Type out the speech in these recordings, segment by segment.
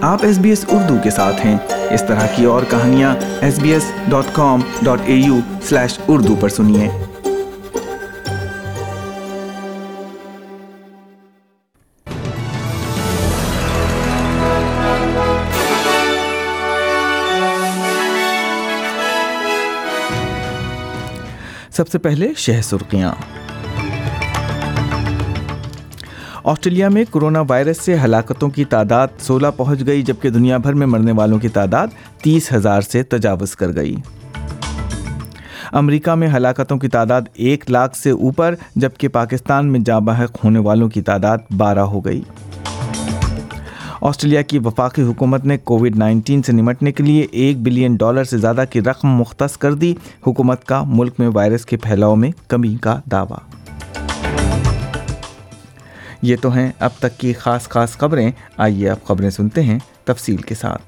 आप SBS उर्दू के साथ हैं। इस तरह की और कहानियाँ sbs.com.au/urdu पर सुनिए। सबसे पहले शहर सुर्खियां। ऑस्ट्रेलिया में कोरोना वायरस से हलाकतों की तादाद 16 पहुंच गई, जबकि दुनिया भर में मरने वालों की तादाद 30,000 से तजावुज कर गई। अमेरिका में हलाकतों की तादाद 1 लाख से ऊपर, जबकि पाकिस्तान में जाँ बहक होने वालों की तादाद 12 हो गई। ऑस्ट्रेलिया की वफाकी हुकूमत ने कोविड-19 से निपटने के लिए $1 बिलियन से ज़्यादा की रकम मुख्तस कर दी। हुकूमत का मुल्क में वायरस के फैलाव में कमी का दावा। ये तो हैं अब तक की खास खबरें। आइए अब खबरें सुनते हैं तफसील के साथ।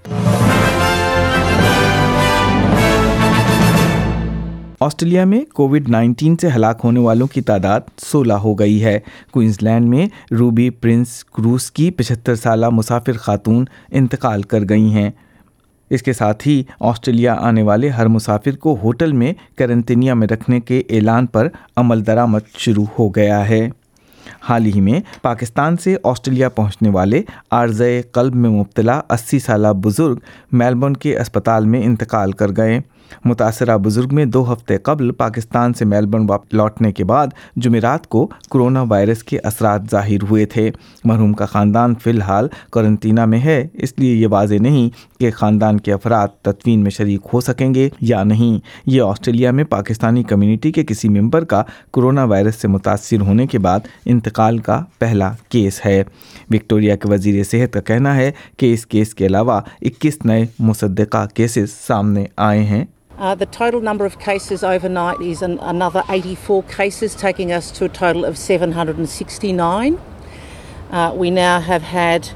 ऑस्ट्रेलिया में कोविड-19 से हलाक होने वालों की तादाद 16 हो गई है। क्वींसलैंड में रूबी प्रिंस क्रूज की 75 साला मुसाफिर खातून इंतकाल कर गई हैं। इसके साथ ही ऑस्ट्रेलिया आने वाले हर मुसाफिर को होटल में क्वारंटीनिया में रखने के ऐलान पर अमल दरामद शुरू हो गया है। हाल ही में पाकिस्तान से ऑस्ट्रेलिया पहुंचने वाले आर्ज़े क़ल्ब में मुब्तला 80 साला बुज़ुर्ग मेलबर्न के अस्पताल में इंतकाल कर गए। मुतासरा बुजुर्ग में 2 हफ्ते कबल पाकिस्तान से मेलबर्न लौटने के बाद जुमेरात को कोरोना वायरस के असरात ज़ाहिर हुए थे। मरहूम का ख़ानदान फ़िलहाल क्वारंटीना में है, इसलिए ये वाज़ेह नहीं कि ख़ानदान के अफराद तदफीन में शरीक हो सकेंगे या नहीं। ये ऑस्ट्रेलिया में पाकिस्तानी कम्युनिटी के किसी मेंबर का कोरोना वायरस से मुतासिर होने के बाद इंतकाल का पहला केस है। विक्टोरिया के वज़ीर सेहत का कहना है कि इस केस के अलावा 21 नए मुसद्दक़ा केसेस सामने आए हैं। The total number of cases overnight is another 84 cases, taking us to a total of 769. We now have had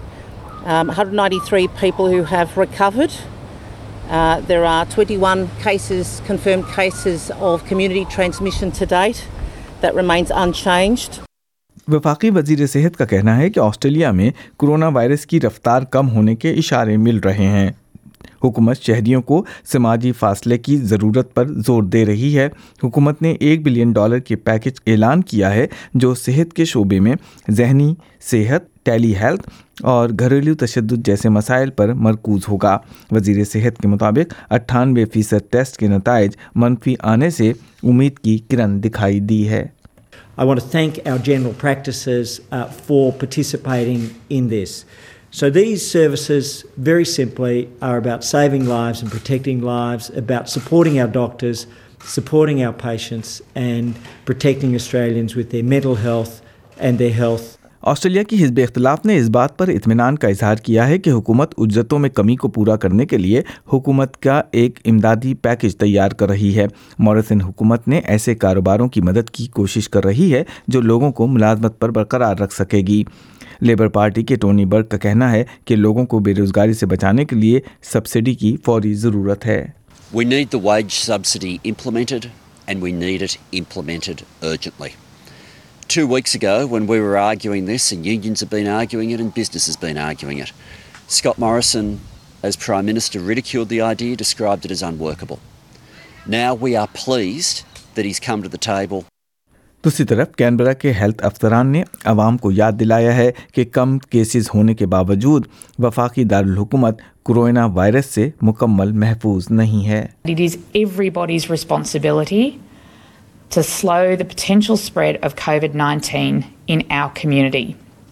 193 people who have recovered. There are 21 confirmed cases of community transmission to date. That remains unchanged. वफाकी वज़ीर सेहत का कहना है कि Australia में corona virus की रफ्तार कम होने के इशारे मिल रहे हैं। हुकूमत शहरियों को समाजी फासले की ज़रूरत पर जोर दे रही है। हुकूमत ने $1 बिलियन के पैकेज ऐलान किया है, जो सेहत के शोबे में जहनी सेहत, टेली हेल्थ और घरेलू तशद्दुद जैसे मसाइल पर मरकूज़ होगा। वज़ीर सेहत के मुताबिक 98% टेस्ट के नताइज मनफी आने से उम्मीद की किरण दिखाई दी है। I want to thank our general practices for participating in this. So these services, very simply, are about saving lives and protecting lives, about supporting our doctors, supporting our patients and protecting Australians with their mental health and their health. Australia की हिज़्ब इख्तिलाफ ने इस बात पर इत्मीनान का इजहार किया है कि हुकूमत उज्रतों में कमी को पूरा करने के लिए हुकूमत का एक इमदादी पैकेज तैयार कर रही है। मॉरिसन हुकूमत ने ऐसे कारोबारों की मदद की कोशिश कर रही है जो लोगों को मुलाजमत पर बरकरार रख सकेगी। लेबर पार्टी के टोनी बर्ग का कहना है कि लोगों को बेरोजगारी से बचाने के लिए सब्सिडी की फौरी ज़रूरत है। We need the wage subsidy implemented and we need it implemented urgently. 2 weeks ago when we were arguing this, and unions have been arguing it and business has been arguing it, Scott Morrison as Prime Minister ridiculed the idea, described it as unworkable. Now we are pleased that he's come to the table. दूसरी तरफ Canberra के health अफसरान ने अवाम को याद दिलाया है कि कम केसेस होने के बावजूद वफाकी दारुल हुकूमत कोरोना वायरस से मुकम्मल महफूज नहीं है। It is everybody's responsibility to slow the potential spread of COVID-19 in our community.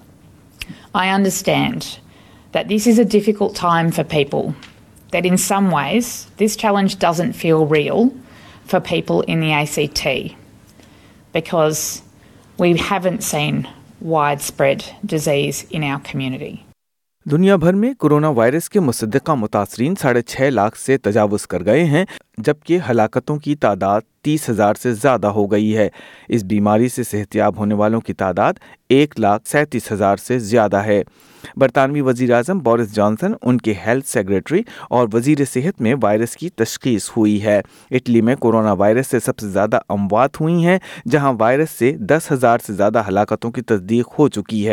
I understand that this is a difficult time for people, that in some ways this challenge doesn't feel real for people in the ACT. Because we haven't seen widespread disease in our community. दुनिया भर में corona virus के मुसद्दक़ा मुतासरीन 6.5 लाख से तजावुज़ कर गए हैं, जबकि हलाकतों की तादाद 30,000 से ज़्यादा हो गई है। इस बीमारी से सेहतियाब होने वालों की तादाद 1,37,000 से ज़्यादा है। बरतानवी वज़ीर आज़म बोरिस जॉनसन, उनके हेल्थ सेक्रेटरी और वज़ीर सेहत में वायरस की तशख़ीस हुई है। इटली में कोरोना वायरस से सबसे ज़्यादा अमवात हुई हैं, जहां वायरस से 10,000 से ज़्यादा हलाकतों की तस्दीक हो चुकी है।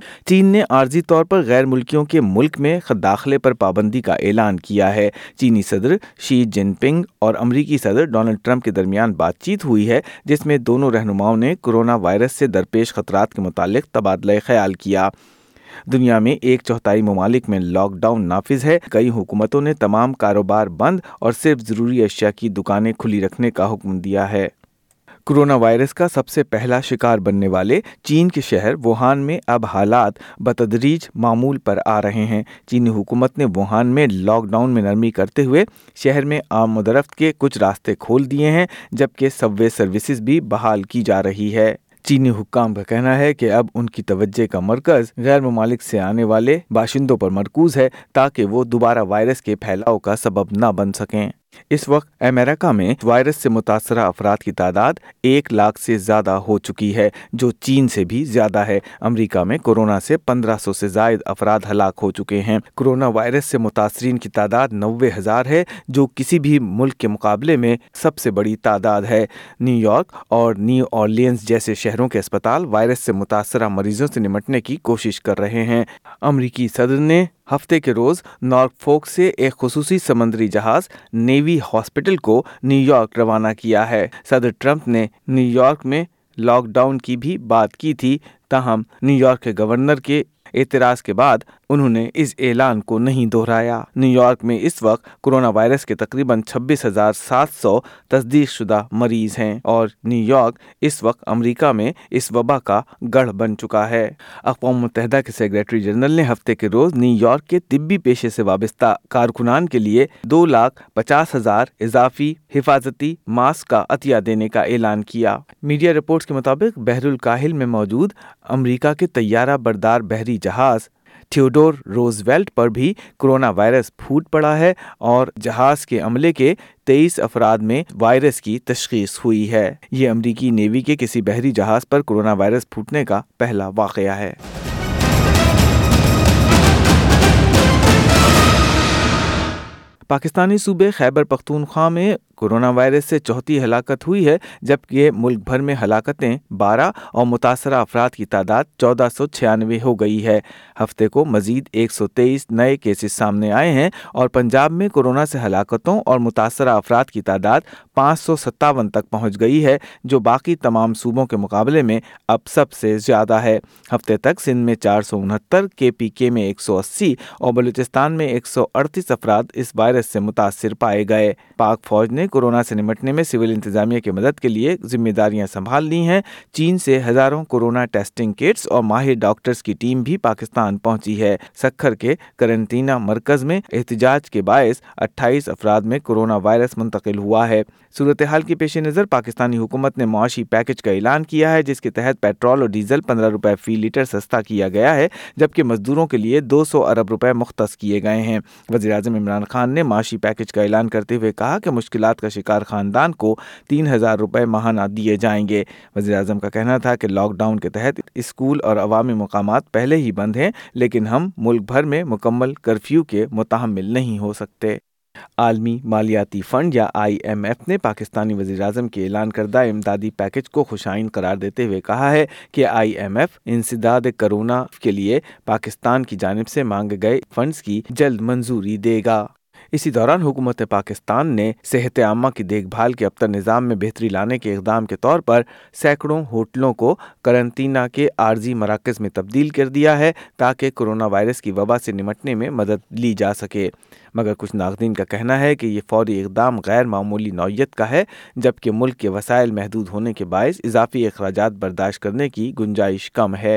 چین نے عارضی طور پر غیر ملکیوں کے ملک میں داخلے پر پابندی کا اعلان کیا ہے۔ چینی صدر شی جن پنگ اور امریکی صدر ڈونلڈ ٹرمپ کے درمیان بات چیت ہوئی ہے، جس میں دونوں رہنماؤں نے کورونا وائرس سے درپیش خطرات کے متعلق تبادلہ خیال کیا۔ دنیا میں 1/4 ممالک میں لاک ڈاؤن نافذ ہے۔ کئی حکومتوں نے تمام کاروبار بند اور صرف ضروری اشیاء کی دکانیں کھلی رکھنے کا حکم دیا ہے۔ کورونا وائرس کا سب سے پہلا شکار بننے والے چین کے شہر ووہان میں اب حالات بتدریج معمول پر آ رہے ہیں۔ چینی حکومت نے ووہان میں لاک ڈاؤن میں نرمی کرتے ہوئے شہر میں آمد و رفت کے کچھ راستے کھول دیے ہیں، جبکہ سب وے سروسز بھی بحال کی جا رہی ہے۔ چینی حکام کا کہنا ہے کہ اب ان کی توجہ کا مرکز غیر ممالک سے آنے والے باشندوں پر مرکوز ہے تاکہ وہ دوبارہ وائرس کے پھیلاؤ کا سبب نہ بن سکیں۔ اس وقت امریکہ میں وائرس سے متاثرہ افراد کی تعداد 1 لاکھ سے زیادہ ہو چکی ہے، جو چین سے بھی زیادہ ہے۔ امریکہ میں کورونا سے 1500 سے زائد افراد ہلاک ہو چکے ہیں۔ کورونا وائرس سے متاثرین کی تعداد 90,000 ہے، جو کسی بھی ملک کے مقابلے میں سب سے بڑی تعداد ہے۔ نیو یارک اور نیو اورلینز جیسے شہروں کے اسپتال وائرس سے متاثرہ مریضوں سے نمٹنے کی کوشش کر رہے ہیں۔ امریکی صدر نے ہفتے کے روز نارفولک سے ایک خصوصی سمندری جہاز نیوی ہاسپٹل کو نیو یارک روانہ کیا ہے۔ صدر ٹرمپ نے نیو یارک میں لاک ڈاؤن کی بھی بات کی تھی، تاہم نیو یارک کے گورنر کے اعتراض کے بعد انہوں نے اس اعلان کو نہیں دہرایا۔ نیو یارک میں اس وقت کورونا وائرس کے تقریباً 26,700 تصدیق شدہ مریض ہیں اور نیو یارک اس وقت امریکہ میں اس وبا کا گڑھ بن چکا ہے۔ اقوام متحدہ کے سیکریٹری جنرل نے ہفتے کے روز نیو یارک کے طبی پیشے سے وابستہ کارکنان کے لیے 2,50,000 اضافی حفاظتی ماسک کا عطیہ دینے کا اعلان کیا۔ میڈیا رپورٹس کے مطابق بحر الکاہل میں موجود امریکہ کے طیارہ بردار بحری جہاز تھیوڈور روزویلٹ پر بھی کورونا وائرس پھوٹ پڑا ہے اور جہاز کے عملے کے 23 افراد میں وائرس کی تشخیص ہوئی ہے۔ یہ امریکی نیوی کے کسی بحری جہاز پر کورونا وائرس پھوٹنے کا پہلا واقعہ ہے۔ پاکستانی صوبے خیبر پختونخوا میں کورونا وائرس سے 34 ہلاکت ہوئی ہے، جبکہ ملک بھر میں ہلاکتیں 12 اور متاثرہ افراد کی تعداد 1496 ہو گئی ہے۔ ہفتے کو مزید 123 نئے کیسز سامنے آئے ہیں اور پنجاب میں کورونا سے ہلاکتوں اور متاثرہ افراد کی تعداد 557 تک پہنچ گئی ہے، جو باقی تمام صوبوں کے مقابلے میں اب سب سے زیادہ ہے۔ ہفتے تک سندھ میں 469، KPK میں 180 اور بلوچستان میں 138 افراد اس وائرس سے متاثر پائے گئے۔ پاک فوج نے کورونا سے نمٹنے میں سول انتظامیہ کی مدد کے لیے ذمہ داریاں سنبھال لی ہیں۔ چین سے ہزاروں کورونا ٹیسٹنگ کٹس اور ماہر ڈاکٹرز کی ٹیم بھی پاکستان پہنچی ہے۔ سکھر کے قرنطینہ مرکز میں احتجاج کے باعث 28 افراد میں کورونا وائرس منتقل ہوا ہے۔ صورتحال کے پیش نظر پاکستانی حکومت نے معاشی پیکج کا اعلان کیا ہے، جس کے تحت پیٹرول اور ڈیزل 15 روپے فی لیٹر سستا کیا گیا ہے، جبکہ مزدوروں کے لیے 200 ارب روپے مختص کیے گئے ہیں۔ وزیر اعظم عمران خان نے معاشی پیکج کا اعلان کرتے ہوئے کہا کہ مشکلات کا شکار خاندان کو 3,000 روپے ماہانہ دیے جائیں گے۔ وزیر اعظم کا کہنا تھا کہ لاک ڈاؤن کے تحت اسکول اور عوامی مقامات پہلے ہی بند ہیں، لیکن ہم ملک بھر میں مکمل کرفیو کے متحمل نہیں ہو سکتے۔ عالمی مالیاتی فنڈ یا IMF نے پاکستانی وزیر اعظم کے اعلان کردہ امدادی پیکج کو خوشائن قرار دیتے ہوئے کہا ہے کہ IMF انسداد کورونا کے لیے پاکستان کی جانب سے مانگے گئے فنڈز کی جلد منظوری دے گا۔ اسی دوران حکومت پاکستان نے صحت عامہ کی دیکھ بھال کے ابتر نظام میں بہتری لانے کے اقدام کے طور پر سینکڑوں ہوٹلوں کو قرنطینہ کے عارضی مراکز میں تبدیل کر دیا ہے تاکہ کورونا وائرس کی وبا سے نمٹنے میں مدد لی جا سکے، مگر کچھ ناقدین کا کہنا ہے کہ یہ فوری اقدام غیر معمولی نوعیت کا ہے، جبکہ ملک کے وسائل محدود ہونے کے باعث اضافی اخراجات برداشت کرنے کی گنجائش کم ہے۔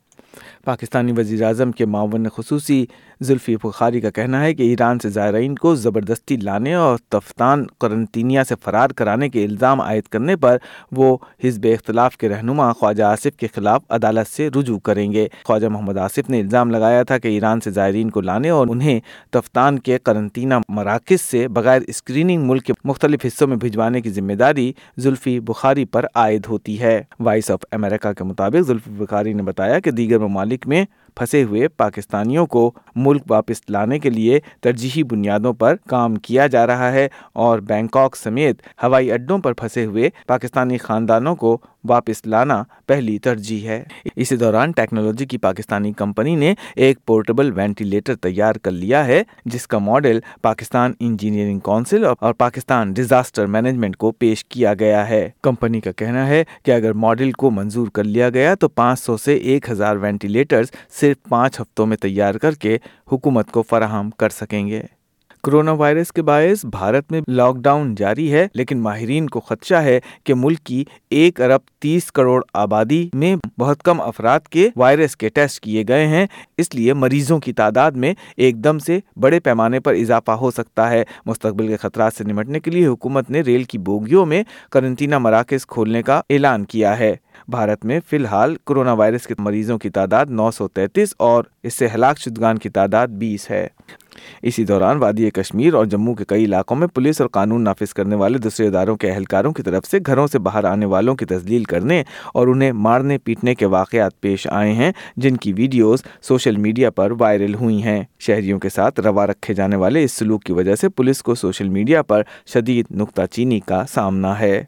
پاکستانی وزیر اعظم کے معاون خصوصی زلفی بخاری کا کہنا ہے کہ ایران سے زائرین کو زبردستی لانے اور تفتان قرنطینیہ سے فرار کرانے کے الزام عائد کرنے پر وہ حزب اختلاف کے رہنما خواجہ آصف کے خلاف عدالت سے رجوع کریں گے۔ خواجہ محمد آصف نے الزام لگایا تھا کہ ایران سے زائرین کو لانے اور انہیں تفتان کے قرنطینہ مراکز سے بغیر اسکریننگ ملک کے مختلف حصوں میں بھجوانے کی ذمہ داری زلفی بخاری پر عائد ہوتی ہے۔ وائس آف امریکہ کے مطابق زلفی بخاری نے بتایا کہ دیگر ممالک میں پھنسے ہوئے پاکستانیوں کو ملک واپس لانے کے لیے ترجیحی بنیادوں پر کام کیا جا رہا ہے اور بینکاک سمیت ہوائی اڈوں پر پھنسے ہوئے پاکستانی خاندانوں کو वापस लाना पहली तरजीह है। इसी दौरान टेक्नोलॉजी की पाकिस्तानी कंपनी ने एक पोर्टेबल वेंटिलेटर तैयार कर लिया है, जिसका मॉडल पाकिस्तान इंजीनियरिंग काउंसिल और पाकिस्तान डिजास्टर मैनेजमेंट को पेश किया गया है। कंपनी का कहना है कि अगर मॉडल को मंजूर कर लिया गया तो 500 से 1000 वेंटिलेटर्स सिर्फ 5 हफ्तों में तैयार करके हुकूमत को फराहम कर सकेंगे। कोरोना वायरस के बायस भारत में लॉकडाउन जारी है, लेकिन माहिरीन को खदशा है कि मुल्क की 1 अरब 30 करोड़ आबादी में बहुत कम अफराद के वायरस के टेस्ट किए गए हैं, इसलिए मरीजों की तादाद में एकदम से बड़े पैमाने पर इजाफा हो सकता है। मुस्तकबिल के खतरात से निपटने के लिए हुकूमत ने रेल की बोगियों में करंतना मराकज़ खोलने का ऐलान किया है। भारत में फिलहाल कोरोना वायरस के मरीजों की तादाद 933 और इससे हलाक शुदगान की तादाद 20 है। इसी दौरान वादी कश्मीर और जम्मू के कई इलाकों में पुलिस और कानून नाफिज करने वाले दूसरे इदारों के अहलकारों की तरफ से घरों से बाहर आने वालों की तस्लील करने और उन्हें मारने पीटने के वाक़यात पेश आए हैं, जिनकी वीडियोस सोशल मीडिया पर वायरल हुई हैं। शहरियों के साथ रवा रखे जाने वाले इस सलूक की वजह से पुलिस को सोशल मीडिया पर शदीद नुक्ताचीनी का सामना है।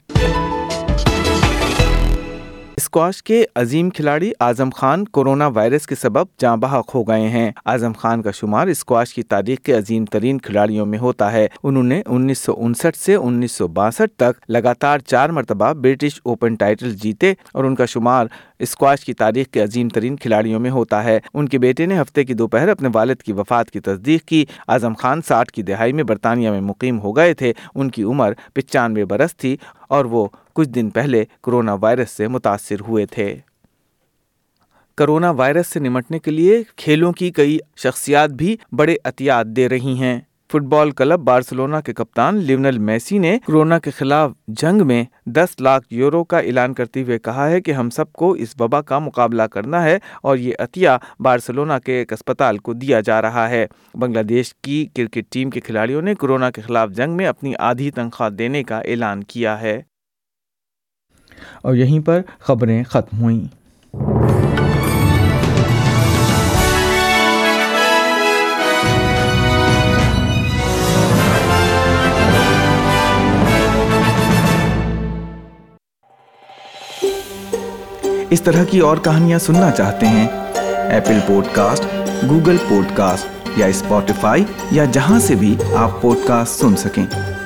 स्क्वाश के अजीम खिलाड़ी आजम खान कोरोना वायरस के सबब जाँ बहक हो गए हैं। आजम खान का शुमार स्क्वाश की तारीख के अजीम तरीन खिलाड़ियों में होता है। उन्होंने 1959 से 1962 तक लगातार 4 मरतबा ब्रिटिश ओपन टाइटल जीते और उनका शुमार स्क्वाश की तारीख के अजीम तरीन खिलाड़ियों में होता है। उनके बेटे ने हफ्ते की दोपहर अपने वालिद की वफात की तस्दीक की। आजम खान 60 की दहाई में बरतानिया में मुकीम हो गए थे। उनकी उम्र 95 बरस थी और वो कुछ दिन पहले कोरोना वायरस से मुतासिर हुए थे। कोरोना वायरस से निपटने के लिए खेलों की कई शख्सियात भी बड़े एहतियात दे रही हैं। फुटबॉल क्लब बार्सिलोना के कप्तान लियोनेल मेसी ने कोरोना के खिलाफ जंग में 10 लाख यूरो का ऐलान करते हुए कहा है कि हम सबको इस वबा का मुकाबला करना है और ये अतिया बार्सिलोना के एक अस्पताल को दिया जा रहा है। बांग्लादेश की क्रिकेट टीम के खिलाड़ियों ने कोरोना के खिलाफ जंग में अपनी आधी तनख्वाह देने का ऐलान किया है। और यहीं पर खबरें खत्म हुईं। इस तरह की और कहानियां सुनना चाहते हैं? एप्पल पॉडकास्ट, गूगल पॉडकास्ट या स्पॉटिफाई या जहां से भी आप पॉडकास्ट सुन सकें।